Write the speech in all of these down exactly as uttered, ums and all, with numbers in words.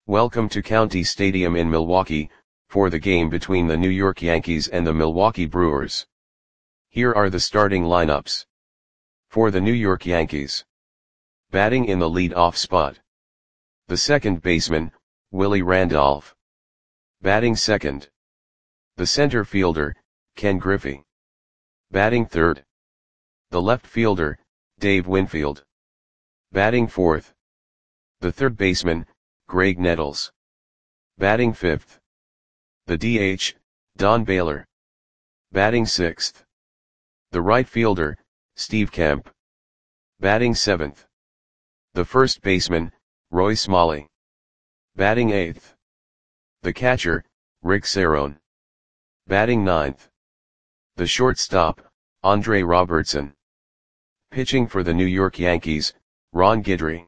Welcome to County Stadium in Milwaukee, for the game between the New York Yankees and the Milwaukee Brewers. Here are the starting lineups. For the New York Yankees. Batting in the lead-off spot. The second baseman, Willie Randolph. Batting second. The center fielder, Ken Griffey. Batting third. The left fielder, Dave Winfield. Batting fourth. The third baseman, Graig Nettles. Batting fifth. The D H, Don Baylor. Batting sixth. The right fielder, Steve Kemp. Batting seventh. The first baseman, Roy Smalley. Batting eighth. The catcher, Rick Cerone. Batting ninth. The shortstop, Andre Robertson. Pitching for the New York Yankees, Ron Guidry.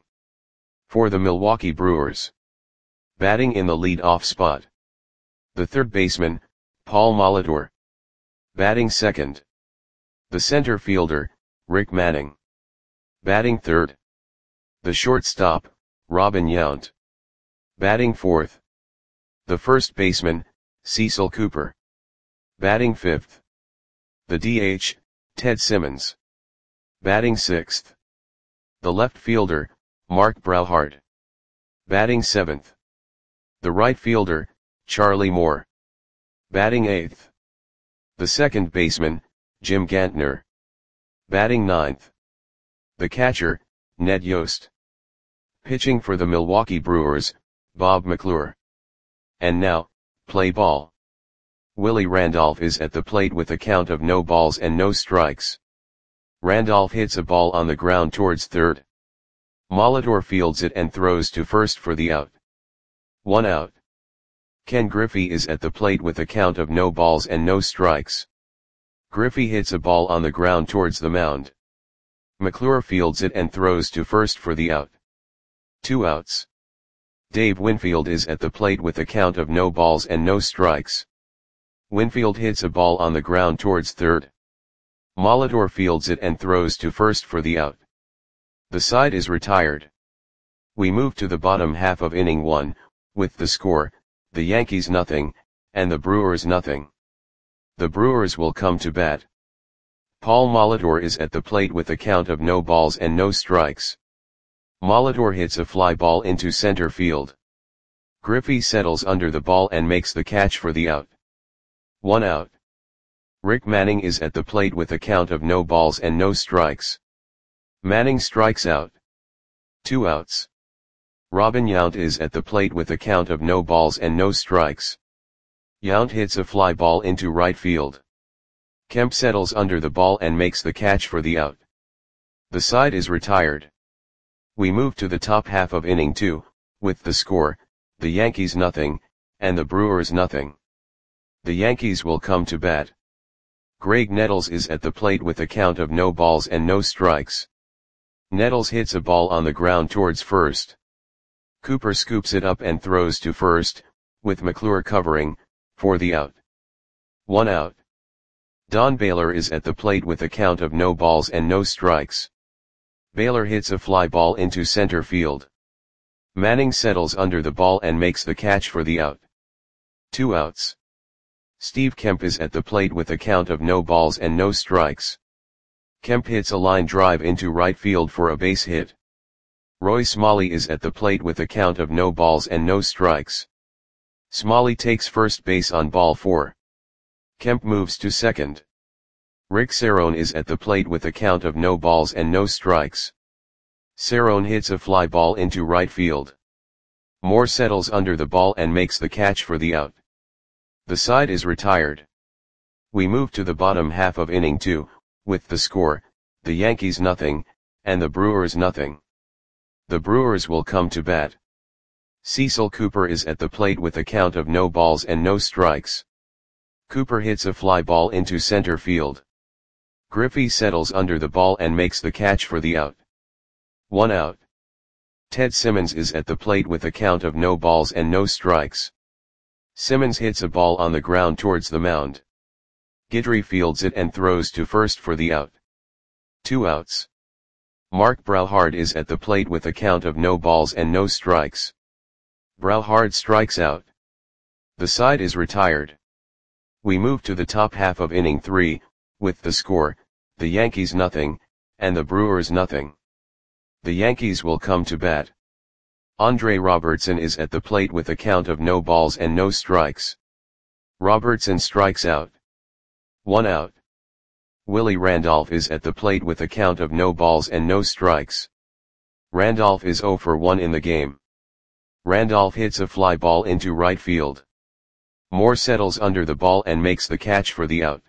For the Milwaukee Brewers. Batting in the lead-off spot. The third baseman, Paul Molitor. Batting second. The center fielder, Rick Manning. Batting third. The shortstop, Robin Yount. Batting fourth. The first baseman, Cecil Cooper. Batting fifth. The D H, Ted Simmons. Batting sixth. The left fielder, Mark Brauhart. Batting seventh. The right fielder, Charlie Moore. Batting eighth. The second baseman, Jim Gantner. Batting ninth. The catcher, Ned Yost. Pitching for the Milwaukee Brewers, Bob McClure. And now, play ball. Willie Randolph is at the plate with a count of no balls and no strikes. Randolph hits a ball on the ground towards third. Molitor fields it and throws to first for the out. One out. Ken Griffey is at the plate with a count of no balls and no strikes. Griffey hits a ball on the ground towards the mound. McClure fields it and throws to first for the out. Two outs. Dave Winfield is at the plate with a count of no balls and no strikes. Winfield hits a ball on the ground towards third. Molitor fields it and throws to first for the out. The side is retired. We move to the bottom half of inning one, with the score, the Yankees nothing, and the Brewers nothing. The Brewers will come to bat. Paul Molitor is at the plate with a count of no balls and no strikes. Molitor hits a fly ball into center field. Griffey settles under the ball and makes the catch for the out. One out. Rick Manning is at the plate with a count of no balls and no strikes. Manning strikes out. Two outs. Robin Yount is at the plate with a count of no balls and no strikes. Yount hits a fly ball into right field. Kemp settles under the ball and makes the catch for the out. The side is retired. We move to the top half of inning two, with the score, the Yankees nothing, and the Brewers nothing. The Yankees will come to bat. Graig Nettles is at the plate with a count of no balls and no strikes. Nettles hits a ball on the ground towards first. Cooper scoops it up and throws to first, with McClure covering, for the out. One out. Don Baylor is at the plate with a count of no balls and no strikes. Baylor hits a fly ball into center field. Manning settles under the ball and makes the catch for the out. Two outs. Steve Kemp is at the plate with a count of no balls and no strikes. Kemp hits a line drive into right field for a base hit. Roy Smalley is at the plate with a count of no balls and no strikes. Smalley takes first base on ball four. Kemp moves to second. Rick Cerone is at the plate with a count of no balls and no strikes. Cerone hits a fly ball into right field. Moore settles under the ball and makes the catch for the out. The side is retired. We move to the bottom half of inning two, with the score, the Yankees nothing, and the Brewers nothing. The Brewers will come to bat. Cecil Cooper is at the plate with a count of no balls and no strikes. Cooper hits a fly ball into center field. Griffey settles under the ball and makes the catch for the out. One out. Ted Simmons is at the plate with a count of no balls and no strikes. Simmons hits a ball on the ground towards the mound. Guidry fields it and throws to first for the out. Two outs. Mark Brauhart is at the plate with a count of no balls and no strikes. Brauhard strikes out. The side is retired. We move to the top half of inning three, with the score, the Yankees nothing, and the Brewers nothing. The Yankees will come to bat. Andre Robertson is at the plate with a count of no balls and no strikes. Robertson strikes out. One out. Willie Randolph is at the plate with a count of no balls and no strikes. Randolph is zero for one in the game. Randolph hits a fly ball into right field. Moore settles under the ball and makes the catch for the out.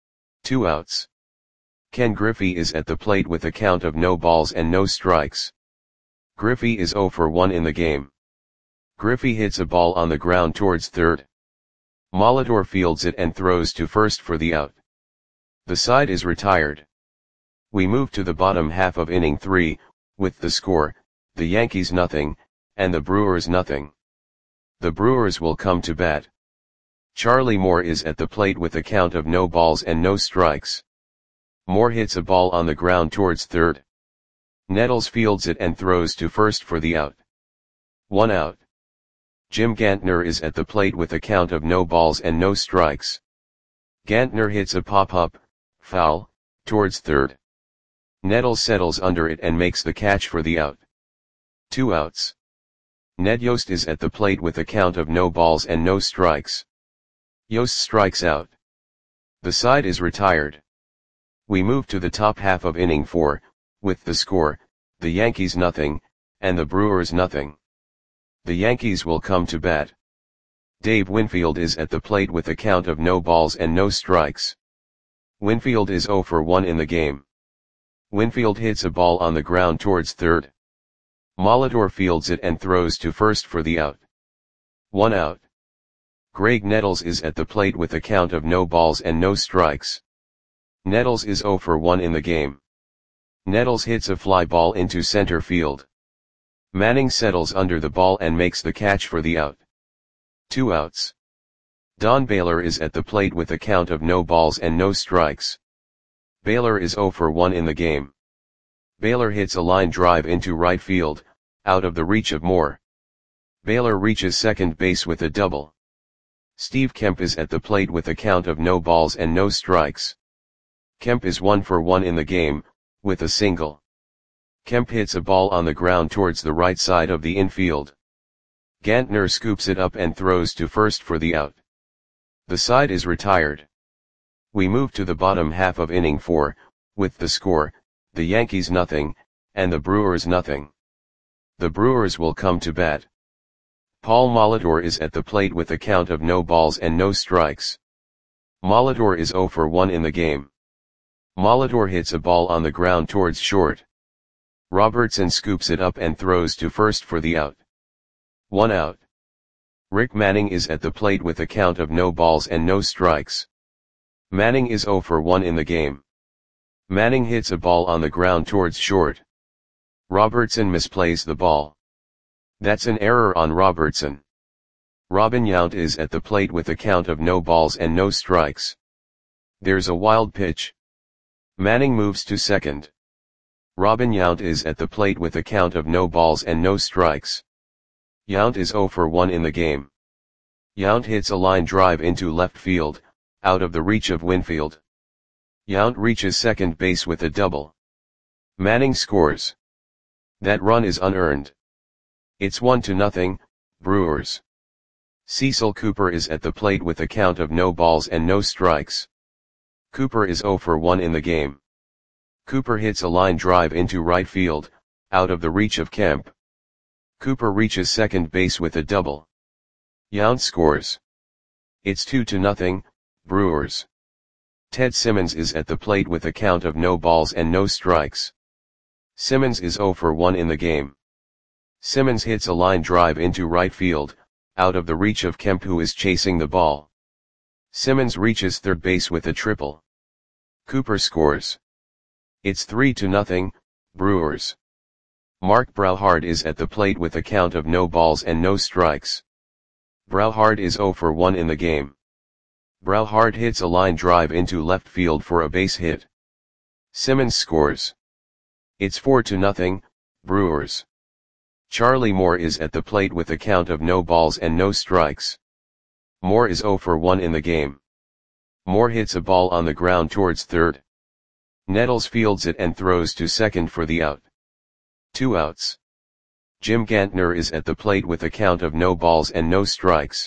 Two outs. Ken Griffey is at the plate with a count of no balls and no strikes. Griffey is zero for one in the game. Griffey hits a ball on the ground towards third. Molitor fields it and throws to first for the out. The side is retired. We move to the bottom half of inning three, with the score, the Yankees nothing, and the Brewers nothing. The Brewers will come to bat. Charlie Moore is at the plate with a count of no balls and no strikes. Moore hits a ball on the ground towards third. Nettles fields it and throws to first for the out. One out. Jim Gantner is at the plate with a count of no balls and no strikes. Gantner hits a pop-up, foul, towards third. Nettles settles under it and makes the catch for the out. Two outs. Ned Yost is at the plate with a count of no balls and no strikes. Yost strikes out. The side is retired. We move to the top half of inning four, with the score, the Yankees nothing, and the Brewers nothing. The Yankees will come to bat. Dave Winfield is at the plate with a count of no balls and no strikes. Winfield is zero for one in the game. Winfield hits a ball on the ground towards third. Molitor fields it and throws to first for the out. One out. Greg Nettles is at the plate with a count of no balls and no strikes. Nettles is zero for one in the game. Nettles hits a fly ball into center field. Manning settles under the ball and makes the catch for the out. Two outs. Don Baylor is at the plate with a count of no balls and no strikes. Baylor is zero for one in the game. Baylor hits a line drive into right field, out of the reach of Moore. Baylor reaches second base with a double. Steve Kemp is at the plate with a count of no balls and no strikes. Kemp is one for one in the game, with a single. Kemp hits a ball on the ground towards the right side of the infield. Gantner scoops it up and throws to first for the out. The side is retired. We move to the bottom half of inning four, with the score, the Yankees nothing, and the Brewers nothing. The Brewers will come to bat. Paul Molitor is at the plate with a count of no balls and no strikes. Molitor is zero for one in the game. Molitor hits a ball on the ground towards short. Robertson scoops it up and throws to first for the out. One out. Rick Manning is at the plate with a count of no balls and no strikes. Manning is zero for one in the game. Manning hits a ball on the ground towards short. Robertson misplays the ball. That's an error on Robertson. Robin Yount is at the plate with a count of no balls and no strikes. There's a wild pitch. Manning moves to second. Robin Yount is at the plate with a count of no balls and no strikes. Yount is zero for one in the game. Yount hits a line drive into left field, out of the reach of Winfield. Yount reaches second base with a double. Manning scores. That run is unearned. It's one to nothing, Brewers. Cecil Cooper is at the plate with a count of no balls and no strikes. Cooper is zero for one in the game. Cooper hits a line drive into right field, out of the reach of Kemp. Cooper reaches second base with a double. Yount scores. It's two to nothing, Brewers. Ted Simmons is at the plate with a count of no balls and no strikes. Simmons is zero for one in the game. Simmons hits a line drive into right field, out of the reach of Kemp, who is chasing the ball. Simmons reaches third base with a triple. Cooper scores. It's three to nothing, Brewers. Mark Brauhard is at the plate with a count of no balls and no strikes. Brauhard is zero for one in the game. Brauhard hits a line drive into left field for a base hit. Simmons scores. It's four to nothing, Brewers. Charlie Moore is at the plate with a count of no balls and no strikes. Moore is zero for one in the game. Moore hits a ball on the ground towards third. Nettles fields it and throws to second for the out. Two outs. Jim Gantner is at the plate with a count of no balls and no strikes.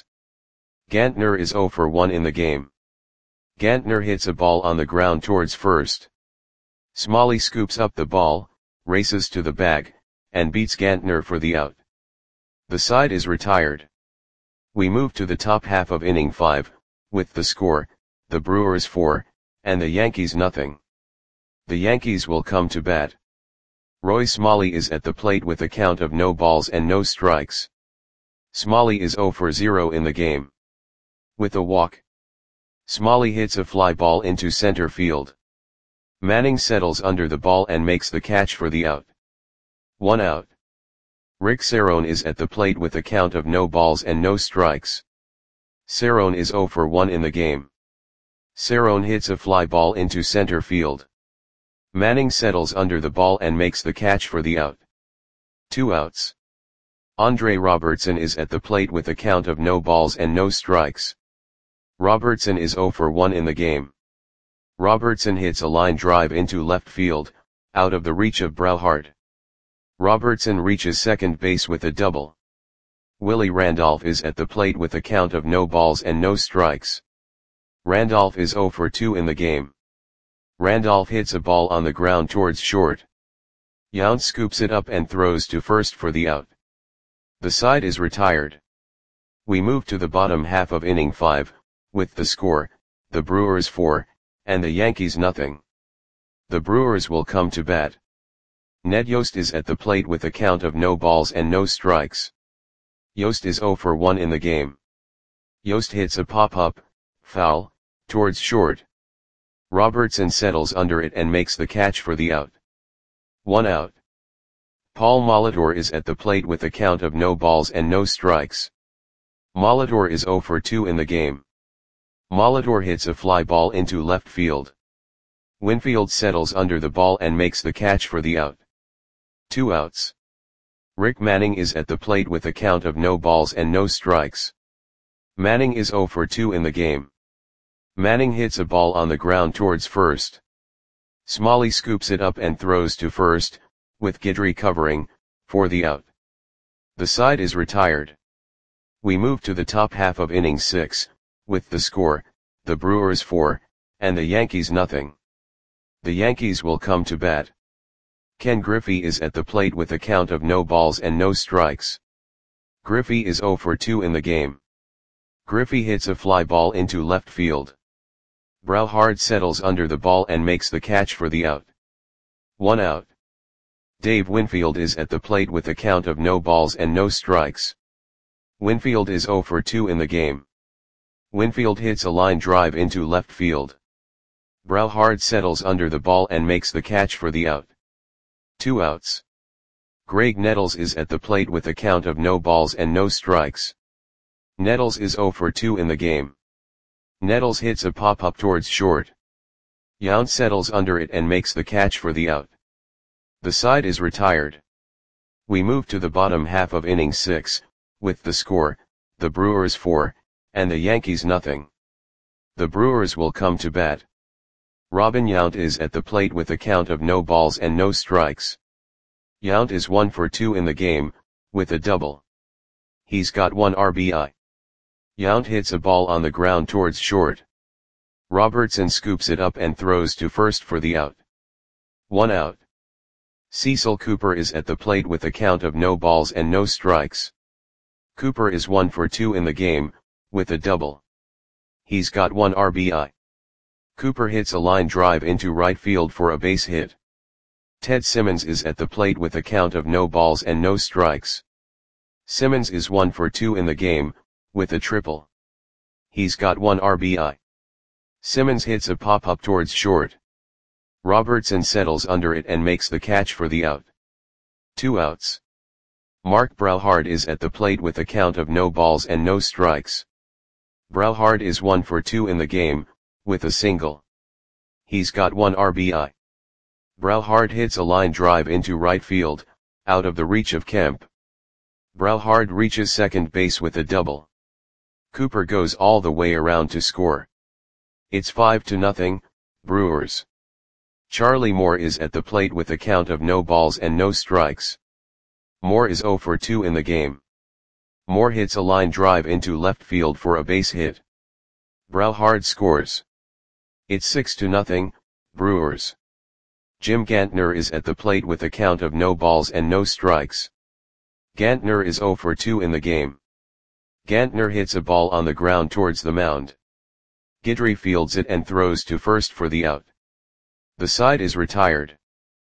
Gantner is zero for one in the game. Gantner hits a ball on the ground towards first. Smalley scoops up the ball, races to the bag, and beats Gantner for the out. The side is retired. We move to the top half of inning five, with the score, the Brewers four, and the Yankees nothing. The Yankees will come to bat. Roy Smalley is at the plate with a count of no balls and no strikes. Smalley is zero for zero in the game. With a walk, Smalley hits a fly ball into center field. Manning settles under the ball and makes the catch for the out. One out. Rick Cerrone is at the plate with a count of no balls and no strikes. Cerrone is zero for one in the game. Cerrone hits a fly ball into center field. Manning settles under the ball and makes the catch for the out. Two outs. Andre Robertson is at the plate with a count of no balls and no strikes. Robertson is zero for one in the game. Robertson hits a line drive into left field, out of the reach of Brauhart. Robertson reaches second base with a double. Willie Randolph is at the plate with a count of no balls and no strikes. Randolph is zero for two in the game. Randolph hits a ball on the ground towards short. Yount scoops it up and throws to first for the out. The side is retired. We move to the bottom half of inning five, with the score, the Brewers four, and the Yankees nothing. The Brewers will come to bat. Ned Yost is at the plate with a count of no balls and no strikes. Yost is zero for one in the game. Yost hits a pop-up, foul, towards short. Robertson settles under it and makes the catch for the out. One out. Paul Molitor is at the plate with a count of no balls and no strikes. Molitor is zero for two in the game. Molitor hits a fly ball into left field. Winfield settles under the ball and makes the catch for the out. Two outs. Rick Manning is at the plate with a count of no balls and no strikes. Manning is zero for two in the game. Manning hits a ball on the ground towards first. Smalley scoops it up and throws to first, with Guidry covering, for the out. The side is retired. We move to the top half of inning six, with the score, the Brewers four, and the Yankees nothing. The Yankees will come to bat. Ken Griffey is at the plate with a count of no balls and no strikes. Griffey is zero for two in the game. Griffey hits a fly ball into left field. Brauhart settles under the ball and makes the catch for the out. One out. Dave Winfield is at the plate with a count of no balls and no strikes. Winfield is zero for two in the game. Winfield hits a line drive into left field. Brauhart settles under the ball and makes the catch for the out. Two outs. Greg Nettles is at the plate with a count of no balls and no strikes. Nettles is zero for two in the game. Nettles hits a pop-up towards short. Yount settles under it and makes the catch for the out. The side is retired. We move to the bottom half of inning six, with the score, the Brewers four, and the Yankees nothing. The Brewers will come to bat. Robin Yount is at the plate with a count of no balls and no strikes. Yount is one for two in the game, with a double. He's got one R B I. Yount hits a ball on the ground towards short. Robertson scoops it up and throws to first for the out. One out. Cecil Cooper is at the plate with a count of no balls and no strikes. Cooper is one for two in the game, with a double. He's got one R B I. Cooper hits a line drive into right field for a base hit. Ted Simmons is at the plate with a count of no balls and no strikes. Simmons is one for two in the game, with a triple. He's got one R B I. Simmons hits a pop-up towards short. Robertson settles under it and makes the catch for the out. Two outs. Mark Brauhart is at the plate with a count of no balls and no strikes. Brauhart is one for two in the game, with a single. He's got one R B I. Brauhart hits a line drive into right field, out of the reach of Kemp. Brauhard reaches second base with a double. Cooper goes all the way around to score. It's five to nothing, Brewers. Charlie Moore is at the plate with a count of no balls and no strikes. Moore is oh for two in the game. Moore hits a line drive into left field for a base hit. Brauhard scores. It's six to nothing, Brewers. Jim Gantner is at the plate with a count of no balls and no strikes. Gantner is oh for two in the game. Gantner hits a ball on the ground towards the mound. Guidry fields it and throws to first for the out. The side is retired.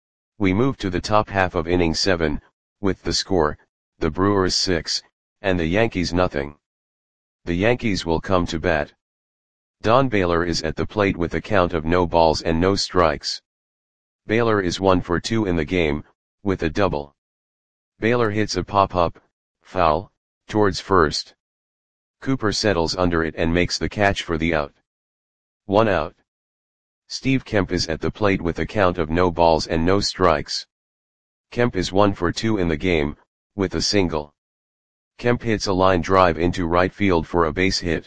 We move to the top half of inning seven, with the score, the Brewers six, and the Yankees nothing. The Yankees will come to bat. Don Baylor is at the plate with a count of no balls and no strikes. Baylor is one for two in the game, with a double. Baylor hits a pop-up, foul, towards first. Cooper settles under it and makes the catch for the out. One out. Steve Kemp is at the plate with a count of no balls and no strikes. Kemp is one for two in the game, with a single. Kemp hits a line drive into right field for a base hit.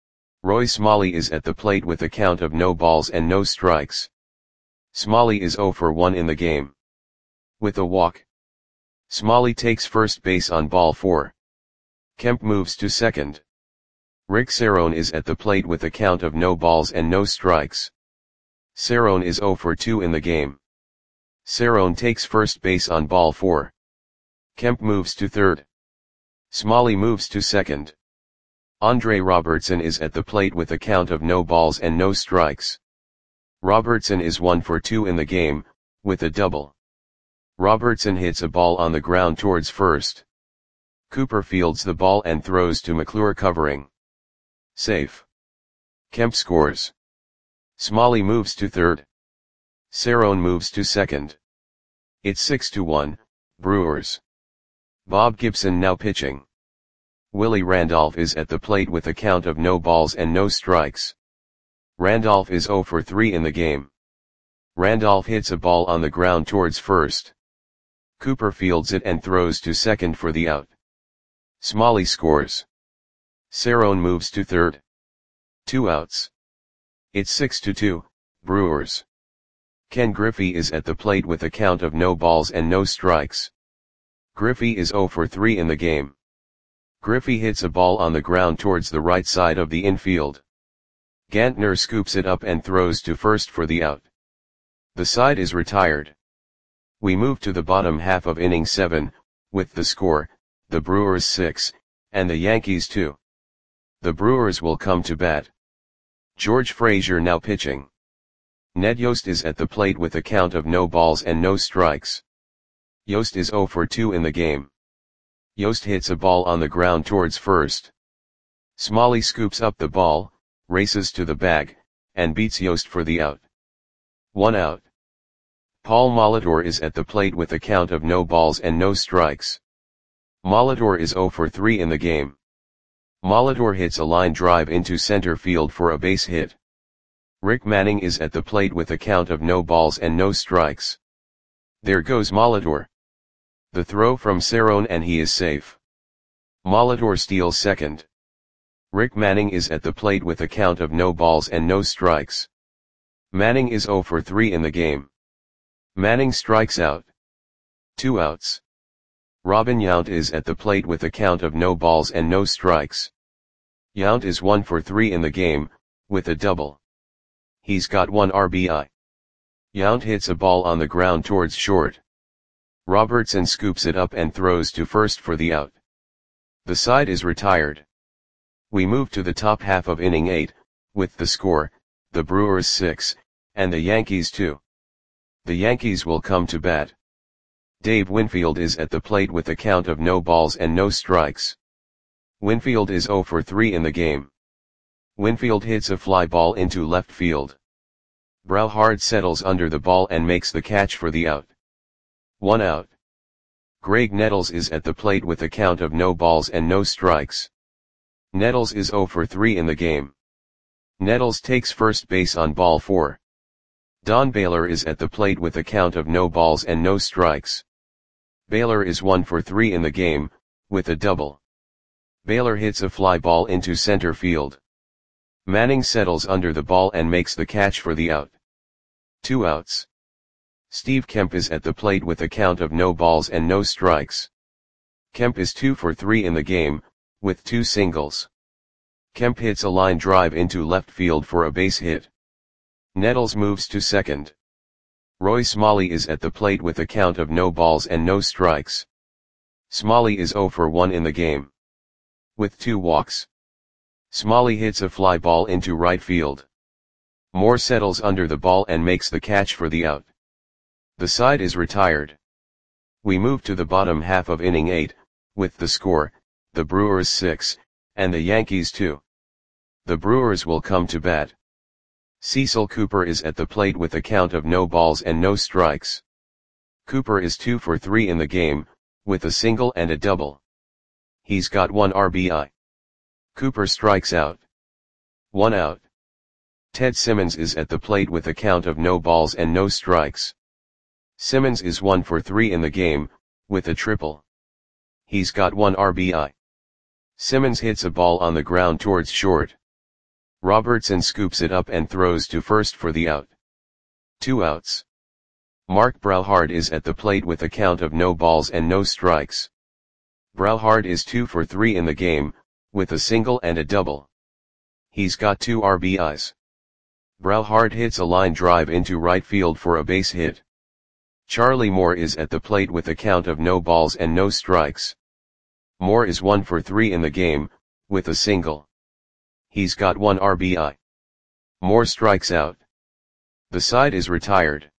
Roy Smalley is at the plate with a count of no balls and no strikes. Smalley is oh for one in the game. With a walk. Smalley takes first base on ball four. Kemp moves to second. Rick Cerrone is at the plate with a count of no balls and no strikes. Cerrone is oh for two in the game. Cerrone takes first base on ball four. Kemp moves to third. Smalley moves to second. Andre Robertson is at the plate with a count of no balls and no strikes. Robertson is one for two in the game, with a double. Robertson hits a ball on the ground towards first. Cooper fields the ball and throws to McClure covering. Safe. Kemp scores. Smalley moves to third. Cerrone moves to second. It's six to one, Brewers. Bob Gibson now pitching. Willie Randolph is at the plate with a count of no balls and no strikes. Randolph is oh for three in the game. Randolph hits a ball on the ground towards first. Cooper fields it and throws to second for the out. Smalley scores. Cerrone moves to third. Two outs. It's six to two, Brewers. Ken Griffey is at the plate with a count of no balls and no strikes. Griffey is oh for three in the game. Griffey hits a ball on the ground towards the right side of the infield. Gantner scoops it up and throws to first for the out. The side is retired. We move to the bottom half of inning seven, with the score, the Brewers six, and the Yankees two. The Brewers will come to bat. George Frazier now pitching. Ned Yost is at the plate with a count of no balls and no strikes. Yost is oh for two in the game. Yost hits a ball on the ground towards first. Smalley scoops up the ball, races to the bag, and beats Yost for the out. One out. Paul Molitor is at the plate with a count of no balls and no strikes. Molitor is oh for three in the game. Molitor hits a line drive into center field for a base hit. Rick Manning is at the plate with a count of no balls and no strikes. There goes Molitor. The throw from Cerrone and he is safe. Molitor steals second. Rick Manning is at the plate with a count of no balls and no strikes. Manning is oh for three in the game. Manning strikes out. Two outs. Robin Yount is at the plate with a count of no balls and no strikes. Yount is one for three in the game, with a double. He's got one R B I. Yount hits a ball on the ground towards short. Robertson scoops it up and throws to first for the out. The side is retired. We move to the top half of inning eight, with the score, the Brewers six, and the Yankees two. The Yankees will come to bat. Dave Winfield is at the plate with a count of no balls and no strikes. Winfield is oh for three in the game. Winfield hits a fly ball into left field. Brauhard settles under the ball and makes the catch for the out. One out. Greg Nettles is at the plate with a count of no balls and no strikes. Nettles is oh for three in the game. Nettles takes first base on ball four. Don Baylor is at the plate with a count of no balls and no strikes. Baylor is one for three in the game, with a double. Baylor hits a fly ball into center field. Manning settles under the ball and makes the catch for the out. Two outs. Steve Kemp is at the plate with a count of no balls and no strikes. Kemp is two for three in the game, with two singles. Kemp hits a line drive into left field for a base hit. Nettles moves to second. Roy Smalley is at the plate with a count of no balls and no strikes. Smalley is zero for one in the game, with two walks. Smalley hits a fly ball into right field. Moore settles under the ball and makes the catch for the out. The side is retired. We move to the bottom half of inning eight, with the score, the Brewers six, and the Yankees two. The Brewers will come to bat. Cecil Cooper is at the plate with a count of no balls and no strikes. Cooper is two for three in the game, with a single and a double. He's got one R B I. Cooper strikes out. One out. Ted Simmons is at the plate with a count of no balls and no strikes. Simmons is one for three in the game, with a triple. He's got one R B I. Simmons hits a ball on the ground towards short. Robertson scoops it up and throws to first for the out. Two outs. Mark Brauhard is at the plate with a count of no balls and no strikes. Brauhard is two for three in the game, with a single and a double. He's got two R B Is. Brauhard hits a line drive into right field for a base hit. Charlie Moore is at the plate with a count of no balls and no strikes. Moore is one for three in the game, with a single. He's got one R B I. Moore strikes out. The side is retired.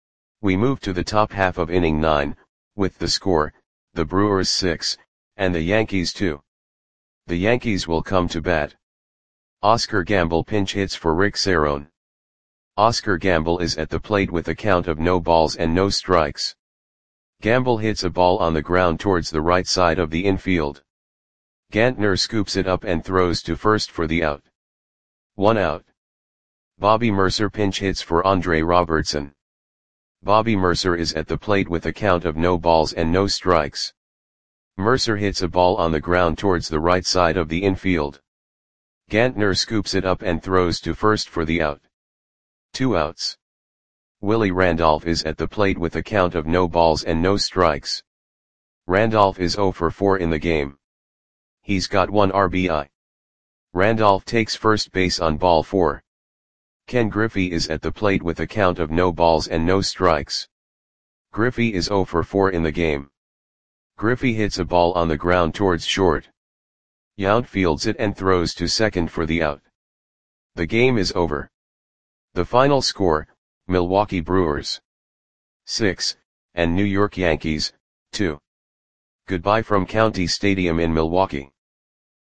We move to the top half of inning nine, with the score, the Brewers six, and the Yankees two. The Yankees will come to bat. Oscar Gamble pinch hits for Rick Cerone. Oscar Gamble is at the plate with a count of no balls and no strikes. Gamble hits a ball on the ground towards the right side of the infield. Gantner scoops it up and throws to first for the out. One out. Bobby Mercer pinch hits for Andre Robertson. Bobby Mercer is at the plate with a count of no balls and no strikes. Mercer hits a ball on the ground towards the right side of the infield. Gantner scoops it up and throws to first for the out. Two outs. Willie Randolph is at the plate with a count of no balls and no strikes. Randolph is zero for four in the game. He's got one R B I. Randolph takes first base on ball four. Ken Griffey is at the plate with a count of no balls and no strikes. Griffey is zero for four in the game. Griffey hits a ball on the ground towards short. Yount fields it and throws to second for the out. The game is over. The final score, Milwaukee Brewers six, and New York Yankees two. Goodbye from County Stadium in Milwaukee.